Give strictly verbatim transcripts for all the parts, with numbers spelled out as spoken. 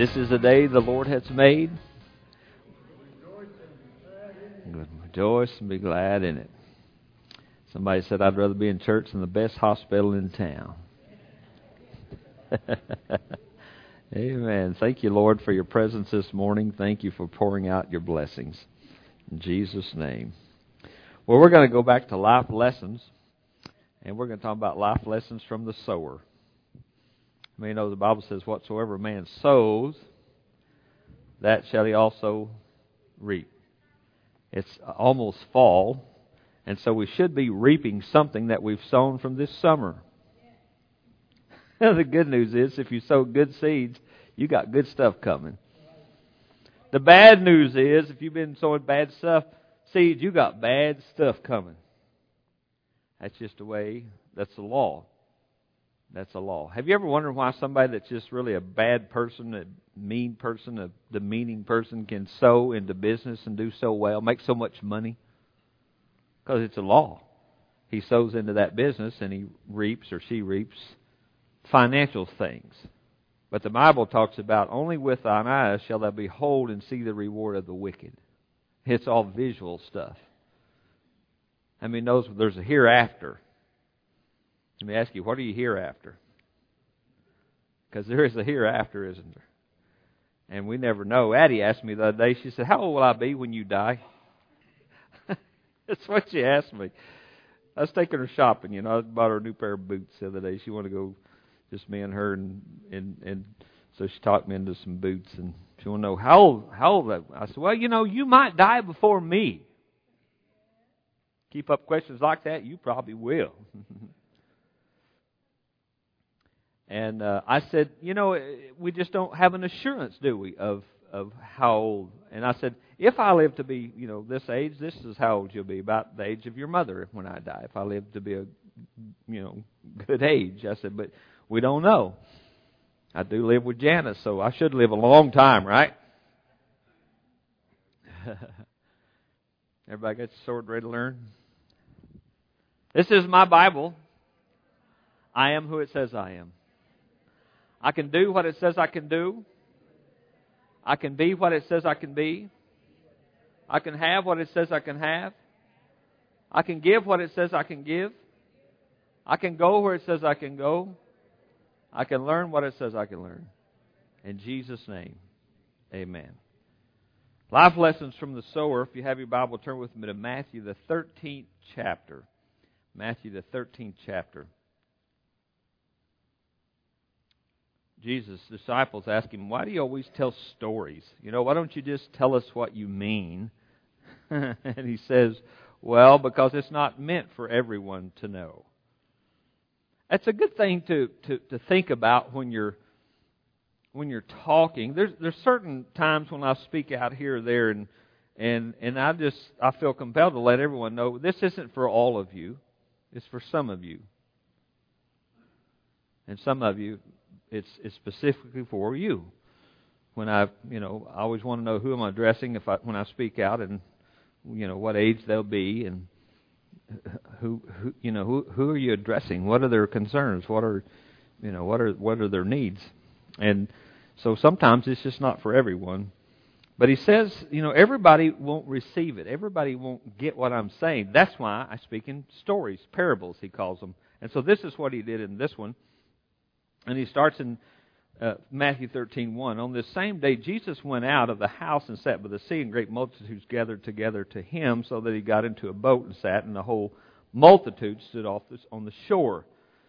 This is the day the Lord has made. Rejoice and be glad in it. Somebody said, I'd rather be in church than the best hospital in town. Amen. Thank you, Lord, for your presence this morning. Thank you for pouring out your blessings. In Jesus' name. Well, we're going to go back to life lessons, and we're going to talk about life lessons from the sower. I mean, you know, the Bible says, whatsoever a man sows, that shall he also reap. It's almost fall, and so we should be reaping something that we've sown from this summer. The good news is, if you sow good seeds, you got good stuff coming. The bad news is, if you've been sowing bad stuff, seeds, you got bad stuff coming. That's just the way, that's the law. That's the law. Have you ever wondered why somebody that's just really a bad person, a mean person, a demeaning person can sow into business and do so well, make so much money? Because it's a law. He sows into that business and he reaps or she reaps financial things. But the Bible talks about, only with thine eyes shall thou behold and see the reward of the wicked. It's all visual stuff. I mean, knows there's a hereafter. Let me ask you, what are you hereafter? Because there is a hereafter, isn't there? And we never know. Addie asked me the other day, she said, how old will I be when you die? That's what she asked me. I was taking her shopping, you know. I bought her a new pair of boots the other day. She wanted to go, just me and her, and and, and so she talked me into some boots, and she wanted to know, how old, how old I, I said, well, you know, you might die before me. Keep up questions like that, you probably will. And uh, I said, you know, we just don't have an assurance, do we, of of how old? And I said, if I live to be, you know, this age, this is how old you'll be, about the age of your mother when I die. If I live to be a, you know, good age. I said, but we don't know. I do live with Janice, so I should live a long time, right? Everybody got your sword ready to learn? This is my Bible. I am who it says I am. I can do what it says I can do. I can be what it says I can be. I can have what it says I can have. I can give what it says I can give. I can go where it says I can go. I can learn what it says I can learn. In Jesus' name, amen. Life lessons from the sower. If you have your Bible, turn with me to Matthew, the thirteenth chapter. Matthew, the thirteenth chapter. Jesus' disciples asked him, why do you always tell stories? You know, why don't you just tell us what you mean? And he says, well, because it's not meant for everyone to know. That's a good thing to, to, to think about when you're when you're talking. There's there's certain times when I speak out here or there, and and and I just I feel compelled to let everyone know this isn't for all of you. It's for some of you. And some of you, it's it's specifically for you. When I, you know, I always want to know who am I addressing if I when I speak out, and you know what age they'll be, and who, who you know who who are you addressing? What are their concerns? What are you know what are what are their needs? And so sometimes it's just not for everyone. But he says, you know, everybody won't receive it. Everybody won't get what I'm saying. That's why I speak in stories, parables, he calls them. And so this is what he did in this one. And he starts in uh, Matthew thirteen one. On this same day, Jesus went out of the house and sat by the sea, and great multitudes gathered together to him, so that he got into a boat and sat, and the whole multitude stood off this, on the shore.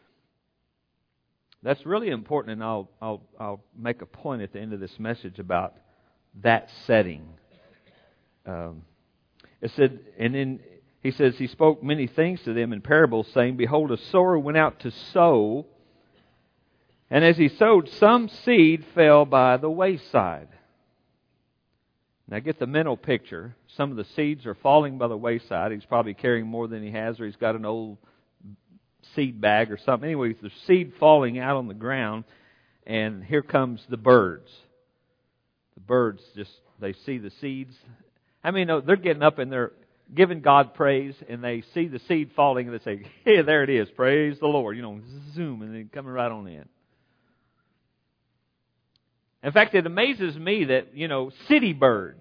That's really important, and I'll, I'll, I'll make a point at the end of this message about that setting. Um, it said, and then he says, he spoke many things to them in parables, saying, behold, a sower went out to sow, and as he sowed, some seed fell by the wayside. Now get the mental picture. Some of the seeds are falling by the wayside. He's probably carrying more than he has, or he's got an old seed bag or something. Anyway, there's seed falling out on the ground, and here comes the birds. The birds just, they see the seeds. I mean, they're getting up and they're giving God praise, and they see the seed falling, and they say, hey, there it is, praise the Lord. You know, zoom, and then coming right on in. In fact, it amazes me that, you know, city birds,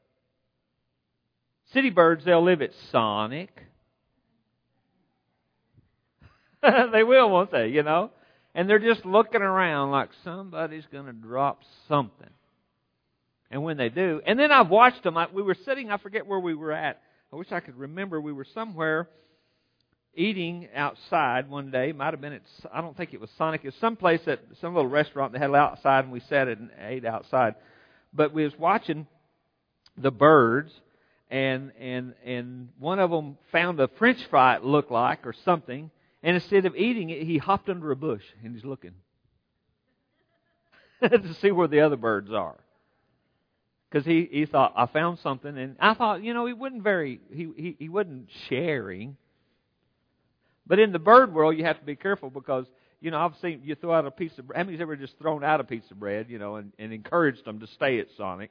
city birds, they'll live at Sonic. They will, won't they, you know? And they're just looking around like somebody's going to drop something. And when they do, and then I've watched them. I, we were sitting, I forget where we were at. I wish I could remember. We were somewhere eating outside one day. Might have been at, I don't think it was Sonic. It was someplace at some little restaurant that had outside, and we sat and ate outside. But we was watching the birds, and and and one of them found a French fry it looked like or something, and instead of eating it, he hopped under a bush and he's looking to see where the other birds are. Because he, he thought, I found something, and I thought, you know, he wasn't very, he, he, he wasn't sharing. But in the bird world, you have to be careful because, you know, I've seen you throw out a piece of bread. How many's ever just thrown out a piece of bread, you know, and, and encouraged them to stay at Sonic?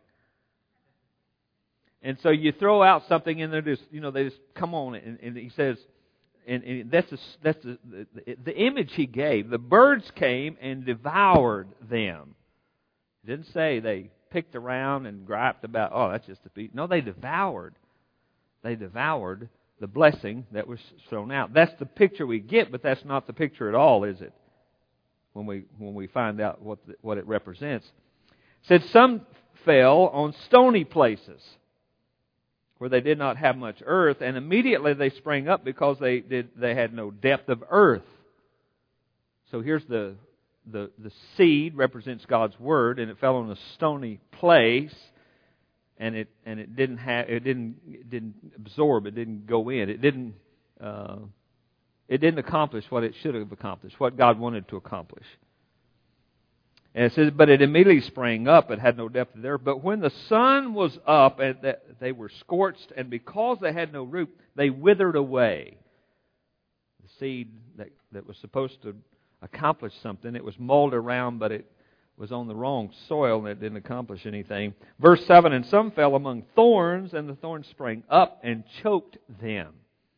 And so you throw out something, and they're just, you know, they just come on, and, and he says, and, and that's a, that's a, the, the image he gave. The birds came and devoured them. It didn't say they picked around and griped about, oh, that's just a piece. No, they devoured. They devoured the blessing that was thrown out. That's the picture we get, but that's not the picture at all, is it? When we when we find out what the, what it represents. It said some fell on stony places where they did not have much earth, and immediately they sprang up because they did they had no depth of earth. So here's the The, the seed represents God's word, and it fell on a stony place, and it and it didn't have it didn't it didn't absorb, it didn't go in, it didn't uh, it didn't accomplish what it should have accomplished, what God wanted to accomplish. And it says, but it immediately sprang up; it had no depth there. But when the sun was up, and they were scorched, and because they had no root, they withered away. The seed that that was supposed to accomplish something. It was molded around, but it was on the wrong soil, and it didn't accomplish anything. Verse seven, and some fell among thorns, and the thorns sprang up and choked them.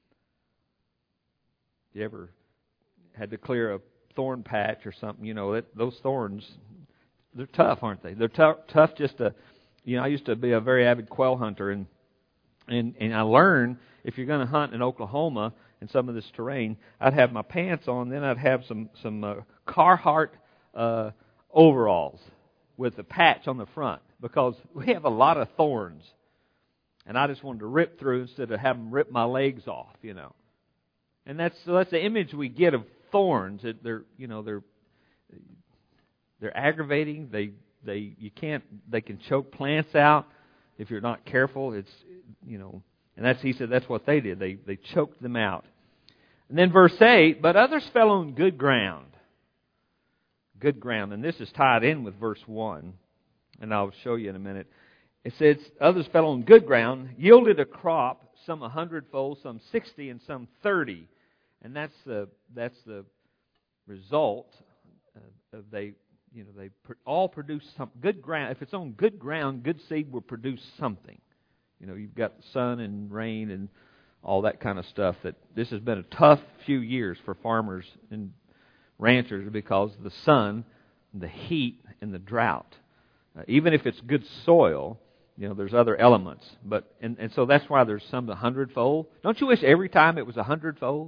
You ever had to clear a thorn patch or something? You know, that, those thorns, they're tough, aren't they? They're tough, tough just to, you know, I used to be a very avid quail hunter, and and, and I learned if you're going to hunt in Oklahoma, in some of this terrain, I'd have my pants on, then I'd have some some uh, Carhartt uh, overalls with a patch on the front because we have a lot of thorns, and I just wanted to rip through instead of having them rip my legs off, you know. And that's so that's the image we get of thorns. It, they're you know they're they're aggravating. They they you can't they can choke plants out if you're not careful. It's you know. And that's he said that's what they did. They they choked them out. And then verse eight, but others fell on good ground. Good ground. And this is tied in with verse one. And I'll show you in a minute. It says, others fell on good ground, yielded a crop, some a hundredfold, some sixty, and some thirty. And that's the that's the result of they you know they all produce some good ground. If it's on good ground, good seed will produce something. You know, you've got sun and rain and all that kind of stuff. That this has been a tough few years for farmers and ranchers because of the sun, the heat, and the drought. Uh, even if it's good soil, you know, there's other elements. But and, and so that's why there's some a hundredfold. Don't you wish every time it was a hundredfold?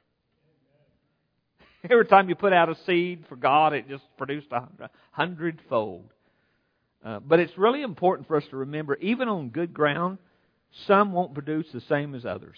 Every time you put out a seed for God, it just produced a hundredfold. Uh, but it's really important for us to remember, even on good ground, some won't produce the same as others.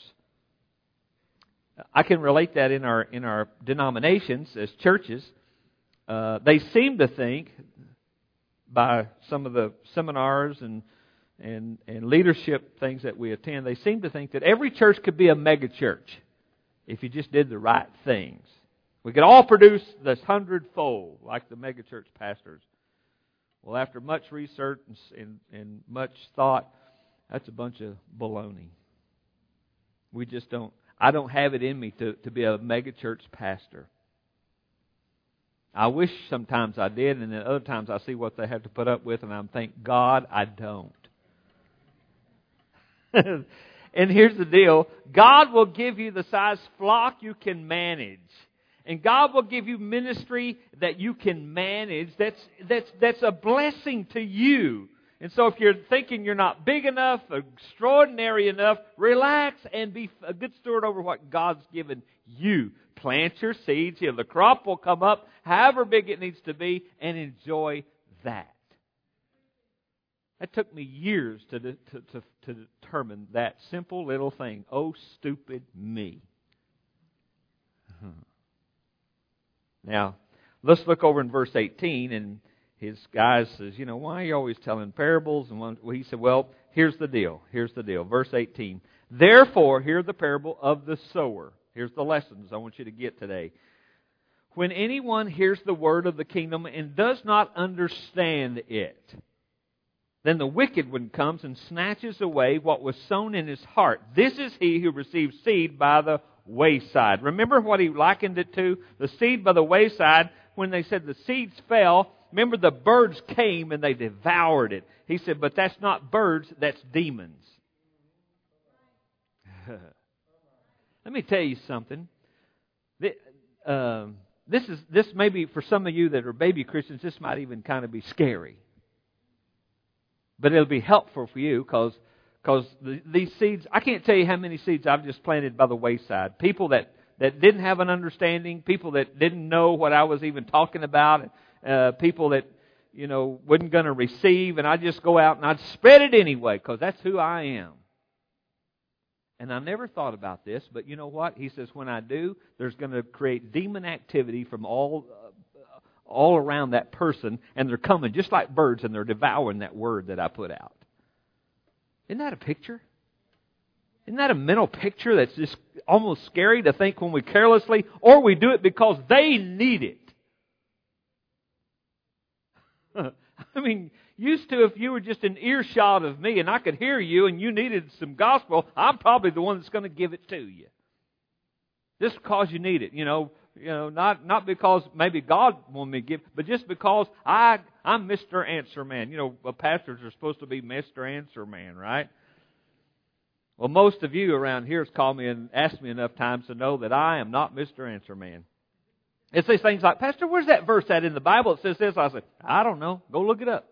I can relate that in our in our denominations as churches. Uh, they seem to think, by some of the seminars and and and leadership things that we attend, they seem to think that every church could be a mega church if you just did the right things. We could all produce this hundredfold, like the mega church pastors. Well, after much research and, and, and much thought, that's a bunch of baloney. We just don't, I don't have it in me to, to be a mega church pastor. I wish sometimes I did, and then other times I see what they have to put up with, and I'm thank God I don't. And here's the deal. God will give you the size flock you can manage. And God will give you ministry that you can manage. That's, that's, that's a blessing to you. And so if you're thinking you're not big enough, extraordinary enough, relax and be a good steward over what God's given you. Plant your seeds. You know, the crop will come up, however big it needs to be, and enjoy that. That took me years to, to, to, to determine that simple little thing. Oh, stupid me. Now, let's look over in verse eighteen, and his guy says, you know, why are you always telling parables? And one, well, he said, well, here's the deal. Here's the deal. Verse eighteen. Therefore, hear the parable of the sower. Here's the lessons I want you to get today. When anyone hears the word of the kingdom and does not understand it, then the wicked one comes and snatches away what was sown in his heart. This is he who receives seed by the wayside. Remember what he likened it to? The seed by the wayside, when they said the seeds fell, remember the birds came and they devoured it. He said, but that's not birds, that's demons. Let me tell you something. This is this may be, for some of you that are baby Christians, this might even kind of be scary. But it'll be helpful for you because because the, these seeds, I can't tell you how many seeds I've just planted by the wayside. People that, that didn't have an understanding, people that didn't know what I was even talking about, uh, people that, you know, wasn't going to receive, and I'd just go out and I'd spread it anyway because that's who I am. And I never thought about this, but you know what? He says when I do, there's going to create demon activity from all uh, all around that person, and they're coming just like birds, and they're devouring that word that I put out. Isn't that a picture? Isn't that a mental picture that's just almost scary to think when we carelessly, or we do it because they need it? I mean, used to if you were just an earshot of me and I could hear you and you needed some gospel, I'm probably the one that's going to give it to you. Just because you need it, you know. You know, not not because maybe God wanted me to give, but just because I, I'm Mister Answer Man. You know, pastors are supposed to be Mister Answer Man, right? Well, most of you around here has called me and asked me enough times to know that I am not Mister Answer Man. It says things like, Pastor, where's that verse at in the Bible that says this? I say, I don't know. Go look it up.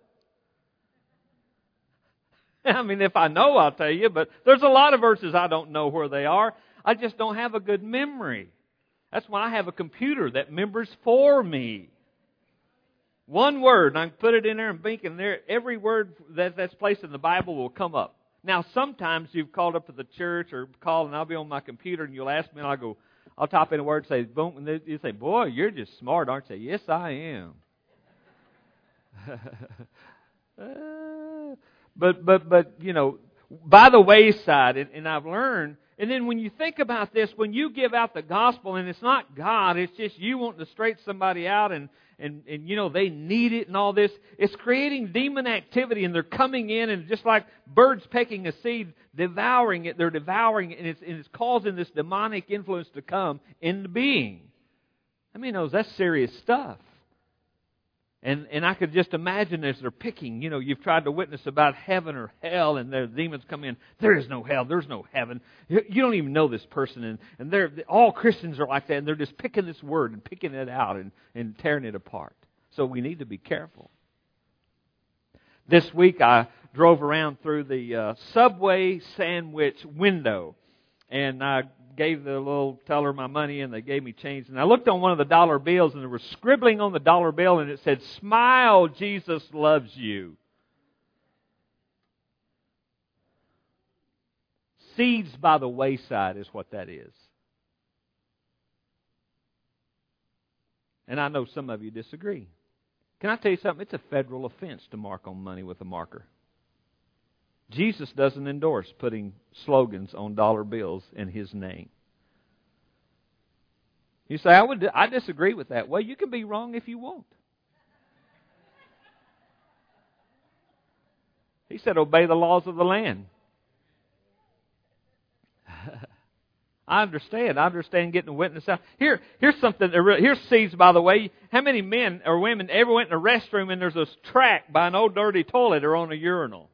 I mean, if I know, I'll tell you, but there's a lot of verses I don't know where they are. I just don't have a good memory. That's why I have a computer that remembers for me. One word, and I can put it in there and blink, and there, every word that, that's placed in the Bible will come up. Now, sometimes you've called up to the church or called, and I'll be on my computer, and you'll ask me, and I'll go, I'll type in a word and say, boom, and you say, boy, you're just smart, aren't you? Yes, I am. uh, but, but, but, you know, by the wayside, and, and I've learned. And then when you think about this, when you give out the gospel, and it's not God, it's just you wanting to straighten somebody out, and, and, and you know, they need it and all this, it's creating demon activity, and they're coming in, and just like birds pecking a seed, devouring it, they're devouring it, and it's, and it's causing this demonic influence to come into being. I mean, knows that's serious stuff. And and I could just imagine as they're picking, you know, you've tried to witness about heaven or hell, and the demons come in. There is no hell. There's no heaven. You don't even know this person. And, and they're all Christians are like that, and they're just picking this word and picking it out and, and tearing it apart. So we need to be careful. This week I drove around through the uh, Subway sandwich window, and I gave the little teller my money, and they gave me change. And I looked on one of the dollar bills, and there was scribbling on the dollar bill, and it said, "Smile, Jesus loves you." Seeds by the wayside is what that is. And I know some of you disagree. Can I tell you something? It's a federal offense to mark on money with a marker. Jesus doesn't endorse putting slogans on dollar bills in His name. You say, I would, I disagree with that. Well, you can be wrong if you want. He said, obey the laws of the land. I understand. I understand getting a witness out. Here, here's something. Here's seeds, by the way. How many men or women ever went in a restroom and there's a track by an old dirty toilet or on a urinal?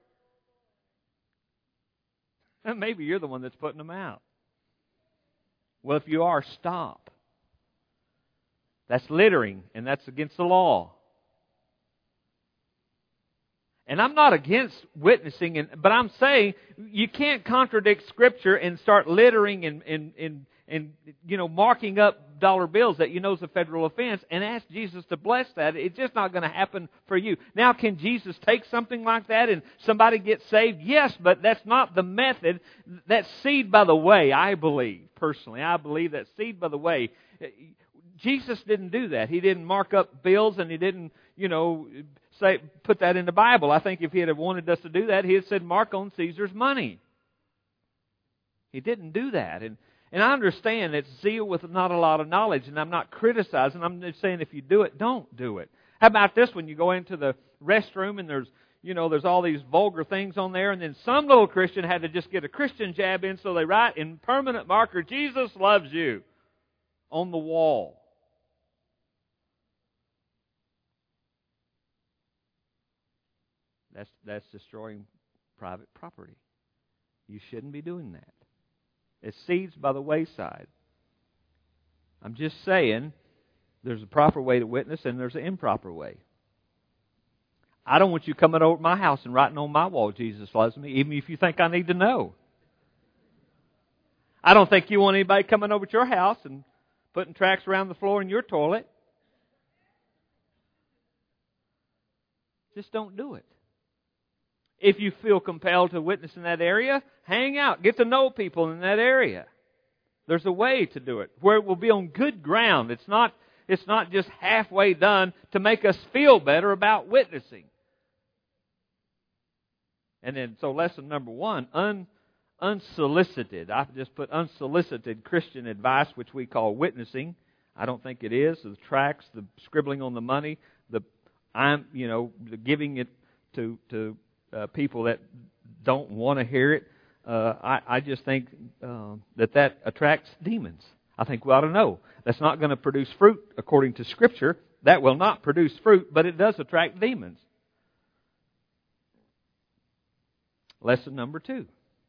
And maybe you're the one that's putting them out. Well, if you are, stop. That's littering, and that's against the law. And I'm not against witnessing, and, but I'm saying you can't contradict Scripture and start littering and, and, and, and you know, marking up dollar bills that you know is a federal offense and ask Jesus to bless that. It's just not going to happen for you. Now, can Jesus take something like that and somebody get saved? Yes, but that's not the method. That's seed by the way, I believe, personally. I believe that seed by the way. Jesus didn't do that. He didn't mark up bills and He didn't, you know, say put that in the Bible. I think if He had wanted us to do that, He had said, mark on Caesar's money. He didn't do that. And and I understand it's zeal with not a lot of knowledge, and I'm not criticizing. I'm just saying if you do it, don't do it. How about this when you go into the restroom and there's, you know, there's all these vulgar things on there, and then some little Christian had to just get a Christian jab in, so they write in permanent marker, Jesus loves you, on the wall. That's that's destroying private property. You shouldn't be doing that. It's seeds by the wayside. I'm just saying there's a proper way to witness and there's an improper way. I don't want you coming over to my house and writing on my wall, Jesus loves me, even if you think I need to know. I don't think you want anybody coming over to your house and putting tracts around the floor in your toilet. Just don't do it. If you feel compelled to witness in that area, hang out. Get to know people in that area. There's a way to do it where it will be on good ground. It's not, it's not just halfway done to make us feel better about witnessing. And then, so lesson number one, un, unsolicited. I've just put unsolicited Christian advice, which we call witnessing. I don't think it is. The tracts, the scribbling on the money, the I'm, you know, the giving it to to Uh, people that don't want to hear it. Uh, I, I just think uh, that that attracts demons. I think we ought to know. That's not going to produce fruit according to Scripture. That will not produce fruit, but it does attract demons. Lesson number two.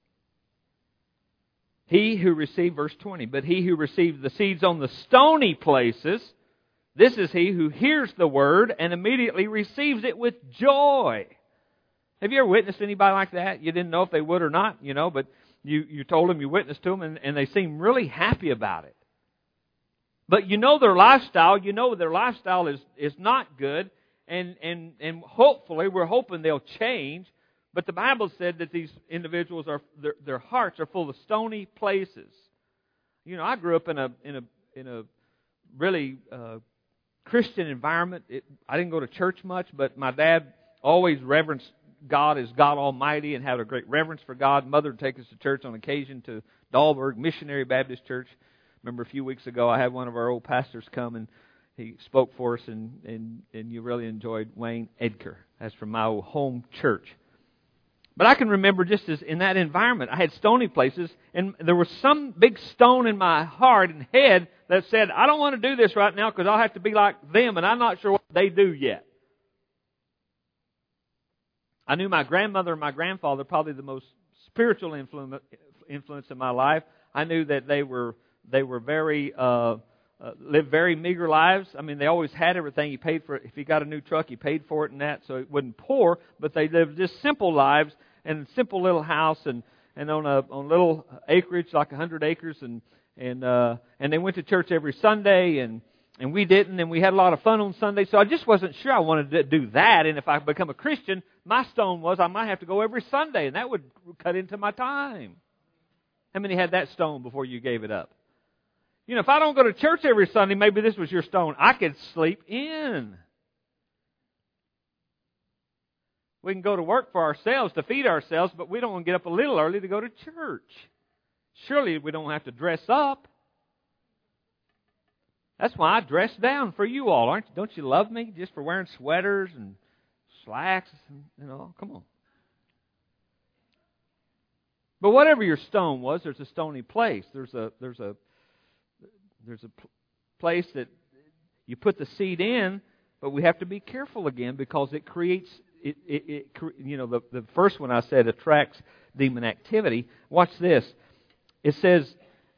He who received, verse twenty, but he who received the seeds on the stony places, this is he who hears the word and immediately receives it with joy. Have you ever witnessed anybody like that? You didn't know if they would or not, you know, but you, you told them, you witnessed to them, and, and they seem really happy about it. But you know their lifestyle, you know their lifestyle is, is not good, and, and, and hopefully, we're hoping they'll change. But the Bible said that these individuals, are their, their hearts are full of stony places. You know, I grew up in a in a in a really uh, Christian environment. It, I didn't go to church much, but my dad always reverenced God as God Almighty and had a great reverence for God. Mother would take us to church on occasion to Dahlberg Missionary Baptist Church. Remember a few weeks ago I had one of our old pastors come and he spoke for us, and, and, and you really enjoyed Wayne Edgar. That's from my old home church. But I can remember just as in that environment, I had stony places, and there was some big stone in my heart and head that said, I don't want to do this right now because I'll have to be like them, and I'm not sure what they do yet. I knew my grandmother and my grandfather, probably the most spiritual influ- influence in my life. I knew that they were they were very uh, uh, lived very meager lives. I mean, they always had everything. He paid for it. If he got a new truck, he paid for it and that, so it wasn't poor. But they lived just simple lives in a simple little house and, and on a on little acreage, like a hundred acres, and and uh, and they went to church every Sunday, and. And we didn't, and we had a lot of fun on Sunday, so I just wasn't sure I wanted to do that. And if I become a Christian, my stone was I might have to go every Sunday, and that would cut into my time. How many had that stone before you gave it up? You know, if I don't go to church every Sunday, maybe this was your stone. I could sleep in. We can go to work for ourselves to feed ourselves, but we don't want to get up a little early to go to church. Surely we don't have to dress up. That's why I dress down for you all, aren't you? Don't you love me just for wearing sweaters and slacks and, you know, come on. But whatever your stone was, there's a stony place. There's a there's a there's a place that you put the seed in, but we have to be careful again because it creates it it, it you know the the first one I said attracts demon activity. Watch this. It says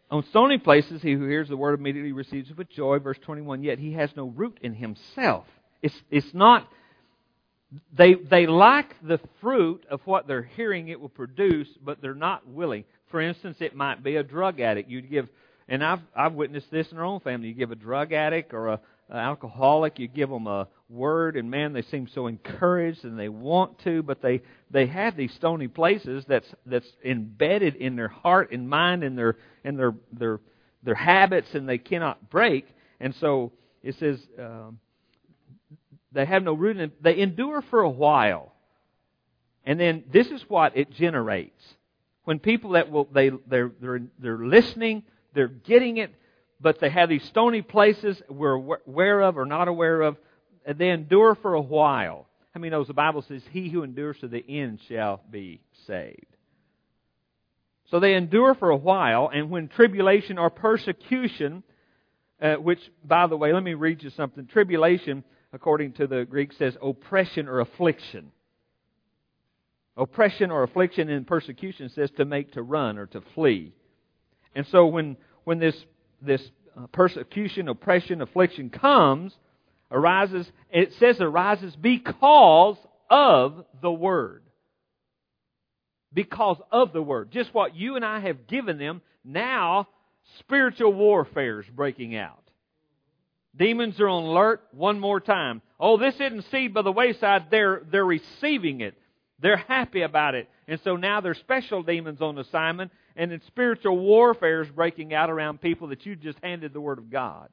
On stony places, he who hears the word immediately receives it with joy. Verse twenty-one, yet he has no root in himself. It's, it's not, they, they like the fruit of what they're hearing it will produce, but they're not willing. For instance, it might be a drug addict. You'd give, and I've, I've witnessed this in our own family. You give a drug addict or a, an alcoholic, you give them a word, and man, they seem so encouraged and they want to, but they, they have these stony places that's, that's embedded in their heart and mind and their, and their, their, their habits, and they cannot break. And so it says, um, they have no root in it. They endure for a while. And then this is what it generates. When people that will, they, they're, they're, they're listening, they're getting it, but they have these stony places we're aware of or not aware of, and they endure for a while. How many knows the Bible says, he who endures to the end shall be saved? So they endure for a while, and when tribulation or persecution, uh, which, by the way, let me read you something. Tribulation, according to the Greek, says oppression or affliction. Oppression or affliction in persecution says to make to run or to flee. And so when when this this persecution, oppression, affliction comes, arises, it says arises because of the Word. Because of the Word. Just what you and I have given them, now spiritual warfare is breaking out. Demons are on alert one more time. Oh, this isn't seed by the wayside. They're, they're receiving it. They're happy about it. And so now there's special demons on assignment, and then spiritual warfare is breaking out around people that you just handed the Word of God.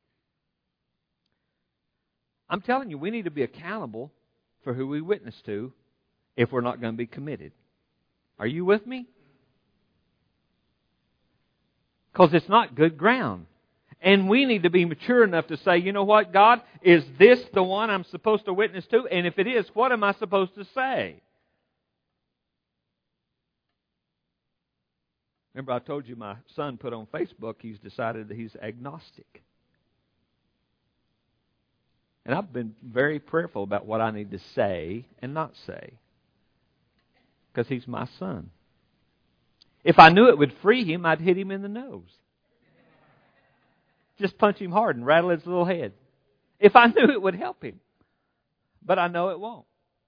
I'm telling you, we need to be accountable for who we witness to if we're not going to be committed. Are you with me? Because it's not good ground. And we need to be mature enough to say, you know what, God, is this the one I'm supposed to witness to? And if it is, what am I supposed to say? Remember, I told you my son put on Facebook, he's decided that he's agnostic. And I've been very prayerful about what I need to say and not say. Because he's my son. If I knew it would free him, I'd hit him in the nose. Just punch him hard and rattle his little head. If I knew it would help him. But I know it won't.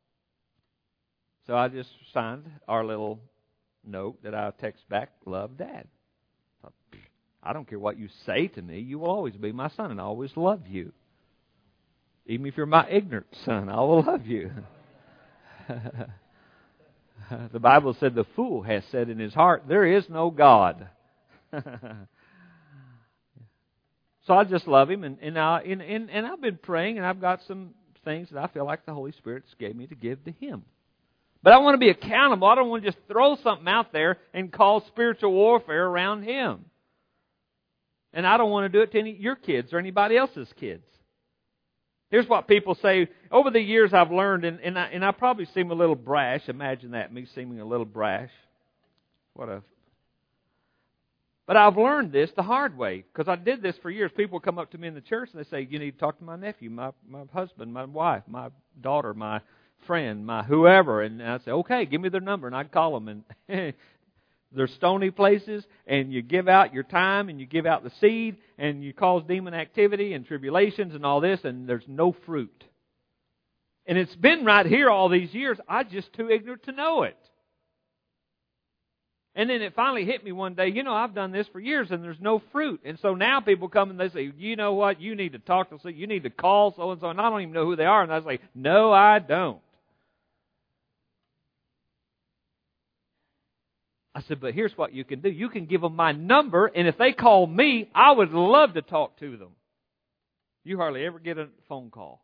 So I just signed our little note that I text back, love Dad. I don't care what you say to me. You will always be my son and I always love you. Even if you're my ignorant son, I will love you. The Bible said the fool has said in his heart, there is no God. So I just love him, and and, I, and and and I've been praying, and I've got some things that I feel like the Holy Spirit gave me to give to him. But I want to be accountable. I don't want to just throw something out there and cause spiritual warfare around him. And I don't want to do it to any your kids or anybody else's kids. Here's what people say. Over the years I've learned, and, and, I, and I probably seem a little brash. Imagine that, me seeming a little brash. What a... But I've learned this the hard way, because I did this for years. People come up to me in the church and they say, you need to talk to my nephew, my, my husband, my wife, my daughter, my friend, my whoever. And I say, okay, give me their number. And I'd call them. And they're stony places, and you give out your time, and you give out the seed, and you cause demon activity and tribulations and all this, and there's no fruit. And it's been right here all these years. I'm just too ignorant to know it. And then it finally hit me one day, you know, I've done this for years and there's no fruit. And so now people come and they say, you know what, you need to talk to, you need to call so-and-so, and I don't even know who they are. And I say, no, I don't. I said, but here's what you can do. You can give them my number, and if they call me, I would love to talk to them. You hardly ever get a phone call.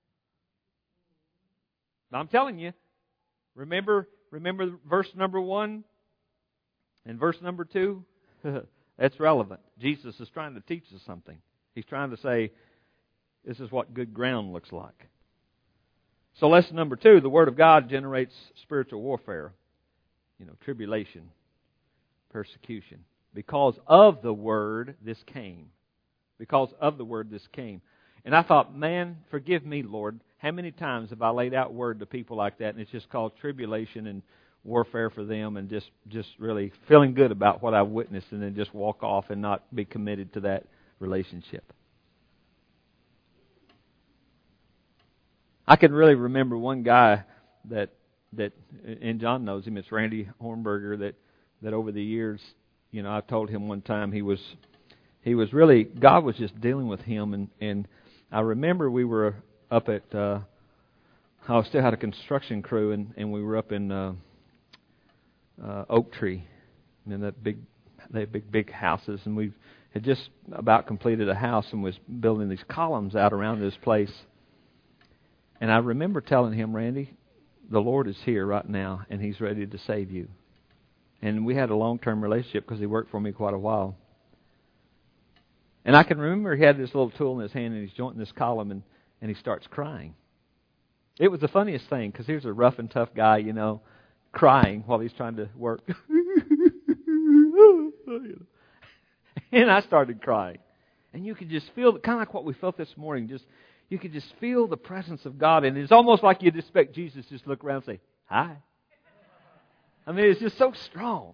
Now, I'm telling you, remember, remember verse number one? And verse number two, that's relevant. Jesus is trying to teach us something. He's trying to say, this is what good ground looks like. So lesson number two, the Word of God generates spiritual warfare. You know, tribulation, persecution. Because of the Word, this came. Because of the Word, this came. And I thought, man, forgive me, Lord. How many times have I laid out Word to people like that, and it's just called tribulation and warfare for them and just, just really feeling good about what I've witnessed and then just walk off and not be committed to that relationship. I can really remember one guy that, that and John knows him, it's Randy Hornberger, that, that over the years, you know, I told him one time he was, he was really, God was just dealing with him. And, and I remember we were up at, uh, I still had a construction crew, and, and we were up in uh, uh, Oak Tree, and that big, they had big, big houses, and we had just about completed a house and was building these columns out around this place. And I remember telling him, Randy, the Lord is here right now, and He's ready to save you. And we had a long-term relationship because he worked for me quite a while. And I can remember he had this little tool in his hand, and he's jointing this column, and, and he starts crying. It was the funniest thing, because here's a rough and tough guy, you know, crying while he's trying to work. And I started crying. And you could just feel, kind of like what we felt this morning, just you could just feel the presence of God. And it's almost like you'd expect Jesus to just look around and say, hi. I mean, it's just so strong.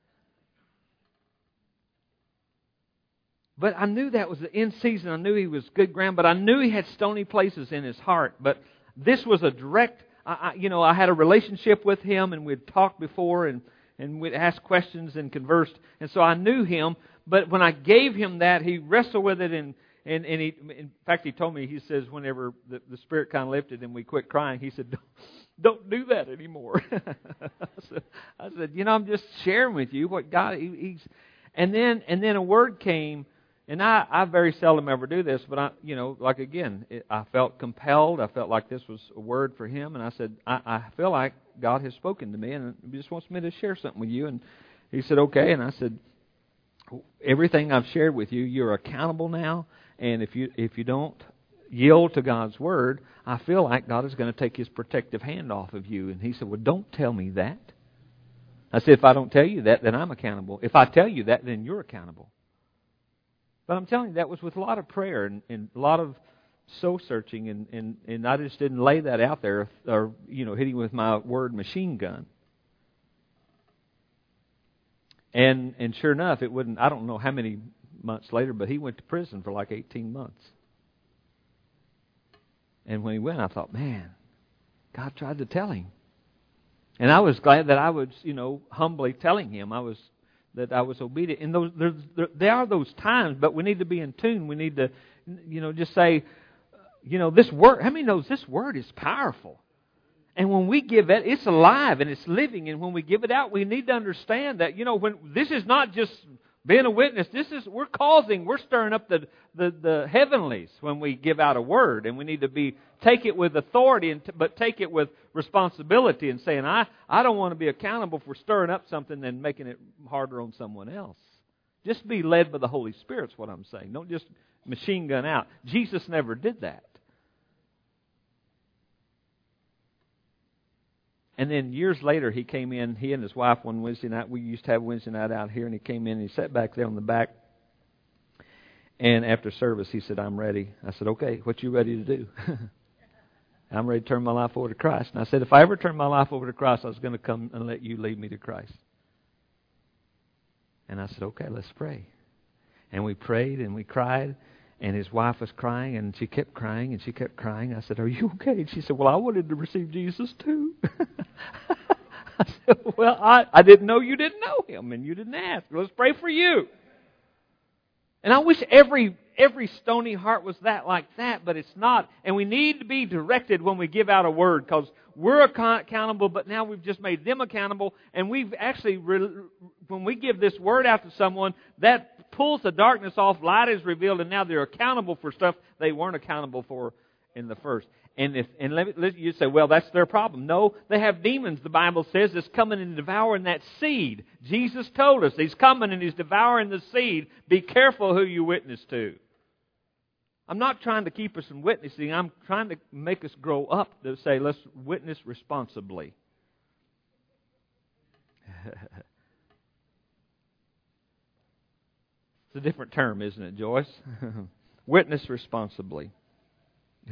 But I knew that was the end season. I knew he was good ground, but I knew he had stony places in his heart. But this was a direct, I, I, you know, I had a relationship with him, and we'd talked before, and, and we'd asked questions and conversed. And so I knew him. But when I gave him that, he wrestled with it. And, and, and he, in fact, he told me, he says, whenever the, the Spirit kind of lifted and we quit crying, he said, don't, don't do that anymore. I, said, I said, you know, I'm just sharing with you what God, he, he's, and then, and then a word came. And I, I very seldom ever do this, but I, you know, like again, it, I felt compelled. I felt like this was a word for him, and I said, I, I feel like God has spoken to me, and He just wants me to share something with you. And he said, okay. And I said, everything I've shared with you, you're accountable now. And if you if you don't yield to God's word, I feel like God is going to take His protective hand off of you. And he said, well, don't tell me that. I said, if I don't tell you that, then I'm accountable. If I tell you that, then you're accountable. But I'm telling you, that was with a lot of prayer and, and a lot of soul searching, and, and, and I just didn't lay that out there or, you know, hitting with my word machine gun. And and sure enough, it wouldn't, I don't know how many months later, but he went to prison for like eighteen months. And when he went, I thought, man, God tried to tell him. And I was glad that I was, you know, humbly telling him. I was that I was obedient. And those, there, there, there are those times, but we need to be in tune. We need to, you know, just say, you know, this word, how many knows this word is powerful? And when we give it, it's alive and it's living. And when we give it out, we need to understand that, you know, when this is not just being a witness. This is, we're causing, we're stirring up the, the, the heavenlies when we give out a word. And we need to be, take it with authority, and but take it with responsibility and saying, I, I don't want to be accountable for stirring up something and making it harder on someone else. Just be led by the Holy Spirit is what I'm saying. Don't just machine gun out. Jesus never did that. And then years later, he came in, he and his wife one Wednesday night. We used to have Wednesday night out here, and he came in and he sat back there on the back. And after service, he said, I'm ready. I said, okay, what you ready to do? I'm ready to turn my life over to Christ. And I said, if I ever turn my life over to Christ, I was going to come and let you lead me to Christ. And I said, okay, let's pray. And we prayed and we cried. And his wife was crying, and she kept crying, and she kept crying. I said, are you okay? And she said, well, I wanted to receive Jesus too. I said, well, I, I didn't know you didn't know Him, and you didn't ask. Let's pray for you. And I wish every every stony heart was that like that, but it's not. And we need to be directed when we give out a word, because we're accountable, but now we've just made them accountable. And we've actually, when we give this word out to someone, that pulls the darkness off, light is revealed, and now they're accountable for stuff they weren't accountable for in the first. And if and let, me, let you say, well, that's their problem. No, they have demons, the Bible says, that's coming and devouring that seed. Jesus told us He's coming and He's devouring the seed. Be careful who you witness to. I'm not trying to keep us from witnessing. I'm trying to make us grow up to say, let's witness responsibly. It's a different term, isn't it, Joyce? Witness responsibly.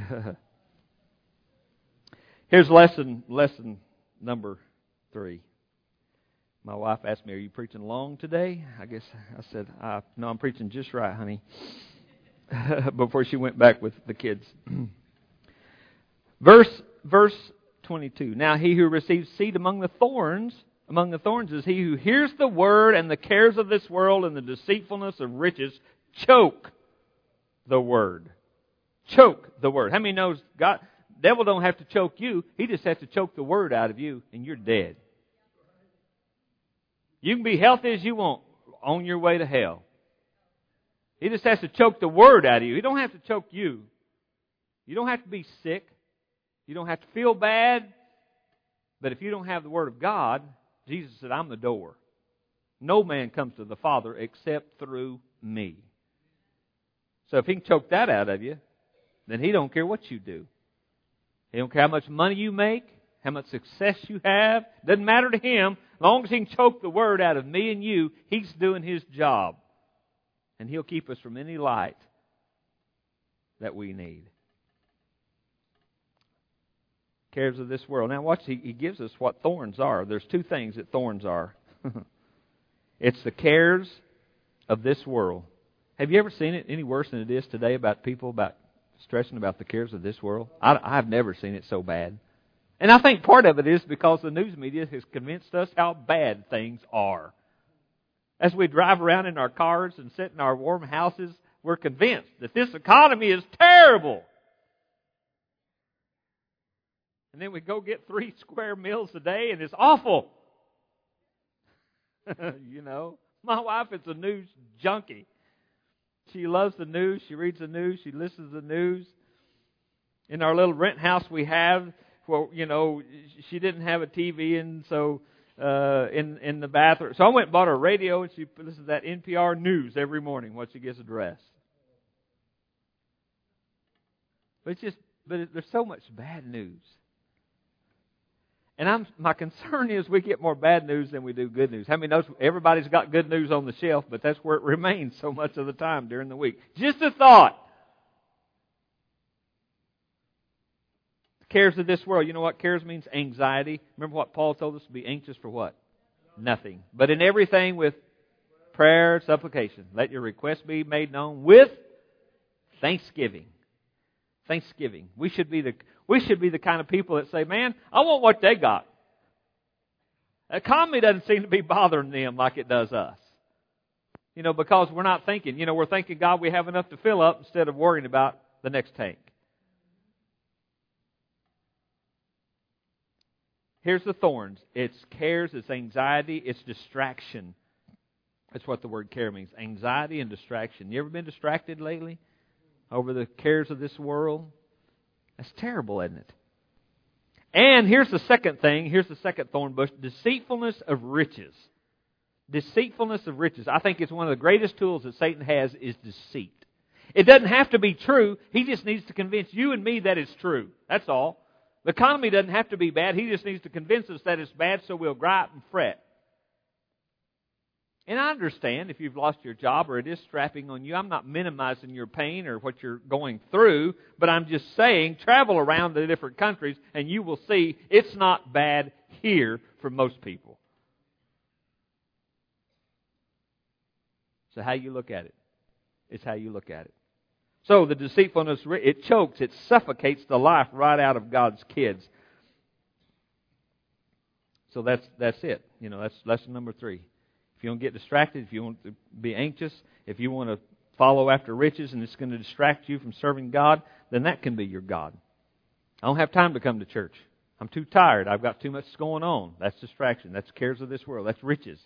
Here's lesson lesson number three. My wife asked me, "Are you preaching long today?" I guess I said, I, "No, I'm preaching just right, honey." Before she went back with the kids. Verse verse twenty-two. Now he who receives seed among the thorns, among the thorns is he who hears the word, and the cares of this world and the deceitfulness of riches choke the word. Choke the word. How many knows God? Devil don't have to choke you. He just has to choke the word out of you, and you're dead. You can be healthy as you want on your way to hell. He just has to choke the word out of you. He don't have to choke you. You don't have to be sick. You don't have to feel bad. But if you don't have the Word of God, Jesus said, "I'm the door. No man comes to the Father except through me." So if He can choke that out of you, then He don't care what you do. He don't care how much money you make, how much success you have. Doesn't matter to Him. As long as He can choke the Word out of me and you, He's doing His job. And He'll keep us from any light that we need. Cares of this world. Now watch, he, he gives us what thorns are. There's two things that thorns are. It's the cares of this world. Have you ever seen it any worse than it is today about people about stressing about the cares of this world? I, I've never seen it so bad. And I think part of it is because the news media has convinced us how bad things are. As we drive around in our cars and sit in our warm houses, we're convinced that this economy is terrible. And then we go get three square meals a day and it's awful. You know, my wife is a news junkie. She loves the news. She reads the news. She listens to the news. In our little rent house we have, well, you know, she didn't have a T V, and so uh, in in the bathroom. So I went and bought her a radio, and she listens to that N P R news every morning once she gets dressed. But it's just, but it, there's so much bad news. And I'm, my concern is we get more bad news than we do good news. How many knows everybody's got good news on the shelf, but that's where it remains so much of the time during the week. Just a thought. The cares of this world. You know what cares means? Anxiety. Remember what Paul told us to be anxious for what? Nothing. But in everything with prayer, supplication. Let your requests be made known with thanksgiving. Thanksgiving. We should be the we should be the kind of people that say, "Man, I want what they got." The economy doesn't seem to be bothering them like it does us. You know, because we're not thinking. You know, we're thinking, God, we have enough to fill up instead of worrying about the next tank. Here's the thorns. It's cares, it's anxiety, it's distraction. That's what the word care means. Anxiety and distraction. You ever been distracted lately over the cares of this world? That's terrible, isn't it? And here's the second thing. Here's the second thorn bush. Deceitfulness of riches. Deceitfulness of riches. I think it's one of the greatest tools that Satan has is deceit. It doesn't have to be true. He just needs to convince you and me that it's true. That's all. The economy doesn't have to be bad. He just needs to convince us that it's bad so we'll gripe and fret. And I understand if you've lost your job or it is strapping on you. I'm not minimizing your pain or what you're going through, but I'm just saying travel around the different countries and you will see it's not bad here for most people. So how you look at it. It's how you look at it. So the deceitfulness, it chokes, it suffocates the life right out of God's kids. So that's that's it. You know, that's lesson number three. If you don't get distracted, if you want to be anxious, if you want to follow after riches and it's going to distract you from serving God, then that can be your God. I don't have time to come to church. I'm too tired. I've got too much going on. That's distraction. That's cares of this world. That's riches.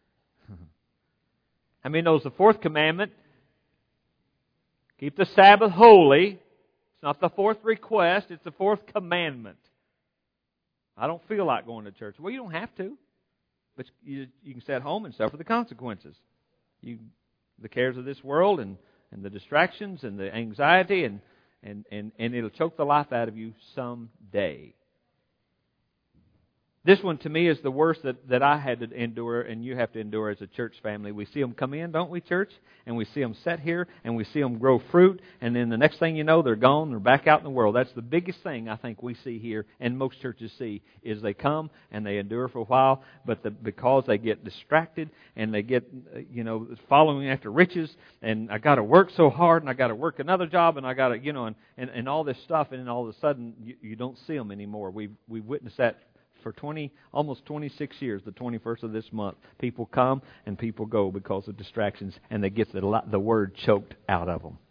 I mean, knows the fourth commandment, keep the Sabbath holy. It's not the fourth request, it's the fourth commandment. I don't feel like going to church. Well, you don't have to. But you, you can stay at home and suffer the consequences. You, the cares of this world and, and the distractions and the anxiety, and, and, and, and it'll choke the life out of you someday. This one to me is the worst that, that I had to endure and you have to endure as a church family. We see them come in, don't we, church? And we see them sit here and we see them grow fruit. And then the next thing you know, they're gone. They're back out in the world. That's the biggest thing I think we see here and most churches see is they come and they endure for a while. But the, because they get distracted and they get, you know, following after riches. And I got to work so hard and I got to work another job and I got to, you know, and, and, and all this stuff. And then all of a sudden you, you don't see them anymore. We've, we've witnessed that. For twenty, almost twenty-six years, the twenty-first of this month, people come and people go because of distractions, and they get the, the word choked out of them.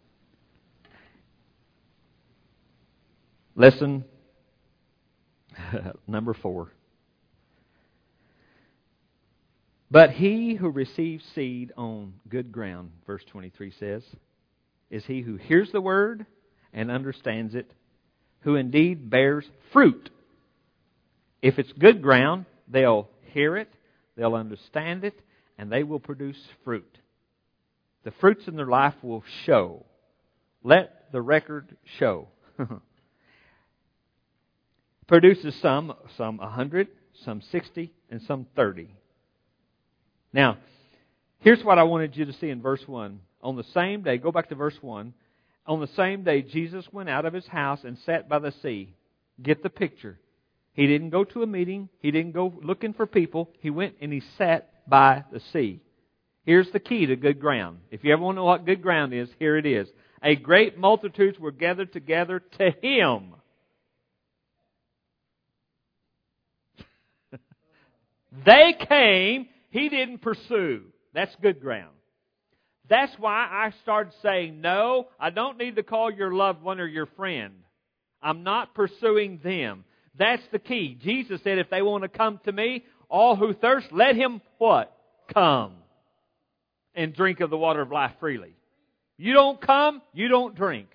Lesson number four. But he who receives seed on good ground, verse twenty-three says, is he who hears the word and understands it, who indeed bears fruit. If it's good ground, they'll hear it, they'll understand it, and they will produce fruit. The fruits in their life will show. Let the record show. Produces some, some a hundred, some sixty, and some thirty. Now, here's what I wanted you to see in verse one. On the same day, go back to verse one. On the same day, Jesus went out of his house and sat by the sea. Get the picture. He didn't go to a meeting. He didn't go looking for people. He went and he sat by the sea. Here's the key to good ground. If you ever want to know what good ground is, here it is. A great multitudes were gathered together to him. They came. He didn't pursue. That's good ground. That's why I started saying, no, I don't need to call your loved one or your friend. I'm not pursuing them. That's the key. Jesus said, if they want to come to me, all who thirst, let him what? Come and drink of the water of life freely. You don't come, you don't drink.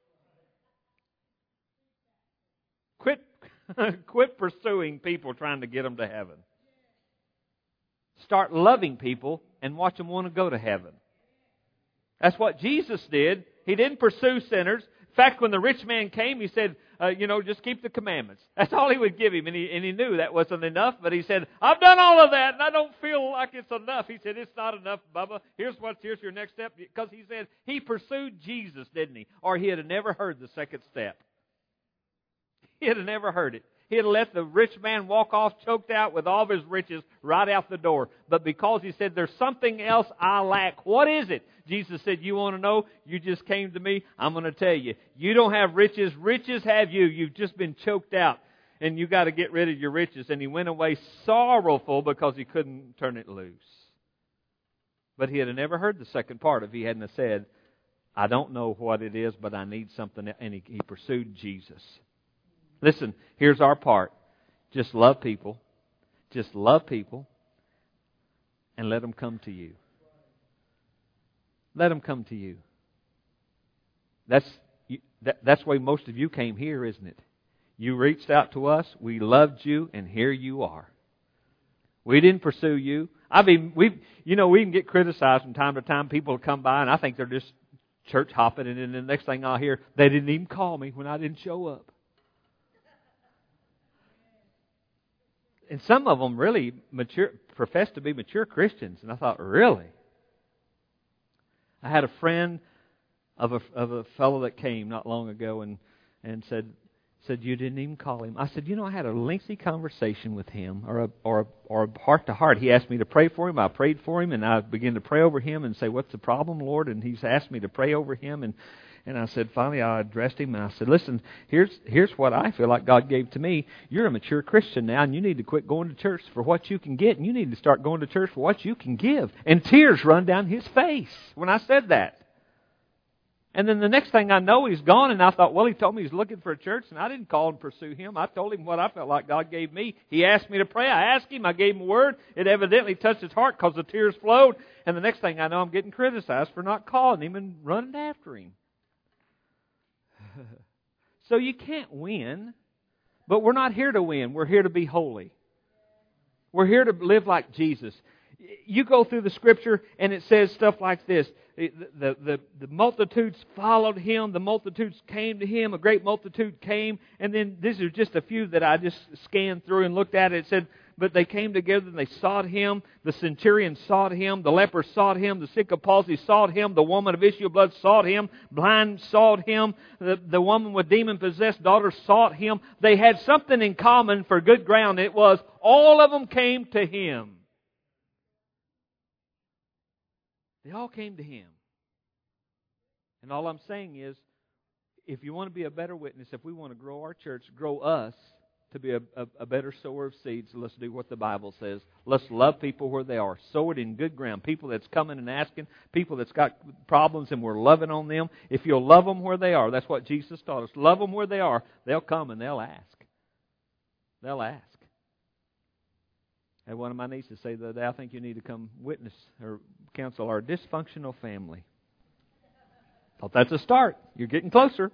Quit, quit pursuing people trying to get them to heaven. Start loving people and watch them want to go to heaven. That's what Jesus did. He didn't pursue sinners. In fact, when the rich man came, he said, uh, you know, just keep the commandments. That's all he would give him. And he, and he knew that wasn't enough. But he said, I've done all of that and I don't feel like it's enough. He said, it's not enough, Bubba. Here's what, here's your next step. Because he said he pursued Jesus, didn't he? Or he had never heard the second step. He had never heard it. He had let the rich man walk off choked out with all of his riches right out the door. But because he said, there's something else I lack. What is it? Jesus said, you want to know? You just came to me. I'm going to tell you. You don't have riches. Riches have you. You've just been choked out. And you got to get rid of your riches. And he went away sorrowful because he couldn't turn it loose. But he had never heard the second part if he hadn't said, I don't know what it is, but I need something. And he, he pursued Jesus. Listen, here's our part. Just love people. Just love people. And let them come to you. Let them come to you. That's that, that's why most of you came here, isn't it? You reached out to us. We loved you, and here you are. We didn't pursue you. I mean, we, you know, we can get criticized from time to time. People come by, and I think they're just church hopping, and then the next thing I'll hear, they didn't even call me when I didn't show up. And some of them really mature, profess to be mature Christians. And I thought, really? I had a friend of a of a fellow that came not long ago and, and said, said you didn't even call him. I said, you know, I had a lengthy conversation with him, or a or a, or a heart to heart. He asked me to pray for him. I prayed for him, and I began to pray over him and say, what's the problem, Lord? And he's asked me to pray over him, and And I said, finally, I addressed him, and I said, listen, here's here's what I feel like God gave to me. You're a mature Christian now, and you need to quit going to church for what you can get, and you need to start going to church for what you can give. And tears run down his face when I said that. And then the next thing I know, he's gone, and I thought, well, he told me he's looking for a church, and I didn't call and pursue him. I told him what I felt like God gave me. He asked me to pray. I asked him. I gave him a word. It evidently touched his heart because the tears flowed. And the next thing I know, I'm getting criticized for not calling him and running after him. So you can't win, but we're not here to win. We're here to be holy. We're here to live like Jesus. You go through the Scripture and it says stuff like this. The, the, the, the multitudes followed Him. The multitudes came to Him. A great multitude came. And then these are just a few that I just scanned through and looked at. It said, but they came together and they sought Him. The centurion sought Him. The leper sought Him. The sick of palsy sought Him. The woman of issue of blood sought Him. Blind sought Him. The, the woman with demon-possessed daughter sought Him. They had something in common for good ground. It was all of them came to Him. They all came to Him. And all I'm saying is, if you want to be a better witness, if we want to grow our church, grow us to be a, a, a better sower of seeds, let's do what the Bible says. Let's love people where they are. Sow it in good ground. People that's coming and asking, people that's got problems and we're loving on them. If you'll love them where they are, that's what Jesus taught us. Love them where they are. They'll come and they'll ask. They'll ask. I had one of my nieces say the other day, I think you need to come witness or counsel our dysfunctional family. Thought that's a start. You're getting closer.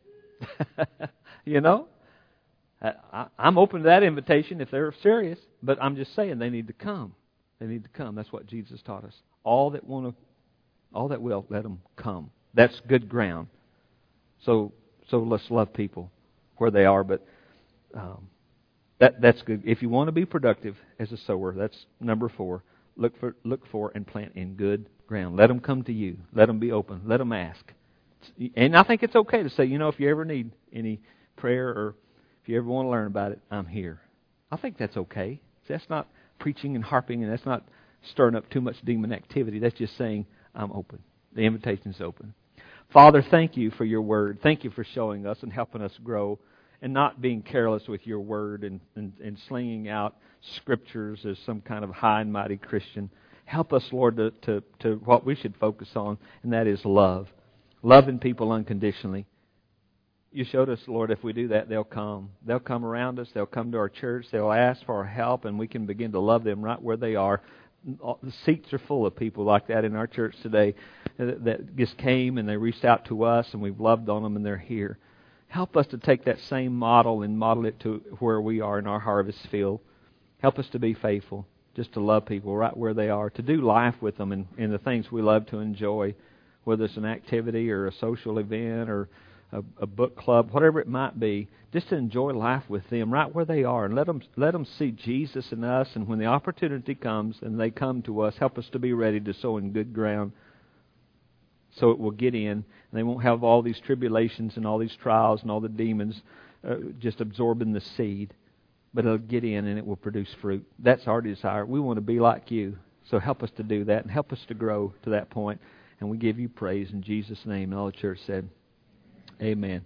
You know? I, I'm open to that invitation if they're serious. But I'm just saying they need to come. They need to come. That's what Jesus taught us. All that want to, all that will, let them come. That's good ground. So, so let's love people where they are. But um, that that's good. If you want to be productive as a sower, that's number four. Look for, look for, and plant in good ground. Let them come to you. Let them be open. Let them ask. And I think it's okay to say, you know, if you ever need any prayer or if you ever want to learn about it, I'm here. I think that's okay. That's not preaching and harping, and that's not stirring up too much demon activity. That's just saying, I'm open. The invitation's open. Father, thank you for your word. Thank you for showing us and helping us grow and not being careless with your word and, and, and slinging out scriptures as some kind of high and mighty Christian. Help us, Lord, to, to, to what we should focus on, and that is love. Loving people unconditionally. You showed us, Lord, if we do that, they'll come. They'll come around us. They'll come to our church. They'll ask for our help, and we can begin to love them right where they are. The seats are full of people like that in our church today that just came and they reached out to us, and we've loved on them, and they're here. Help us to take that same model and model it to where we are in our harvest field. Help us to be faithful, just to love people right where they are, to do life with them in, in the things we love to enjoy, whether it's an activity or a social event or a, a book club, whatever it might be, just to enjoy life with them right where they are, and let them let them see Jesus in us. And when the opportunity comes and they come to us, help us to be ready to sow in good ground, so it will get in, and they won't have all these tribulations and all these trials and all the demons uh, just absorbing the seed, but it'll get in and it will produce fruit. That's our desire. We want to be like you, so help us to do that and help us to grow to that point. And we give you praise in Jesus' name. And all the church said, amen.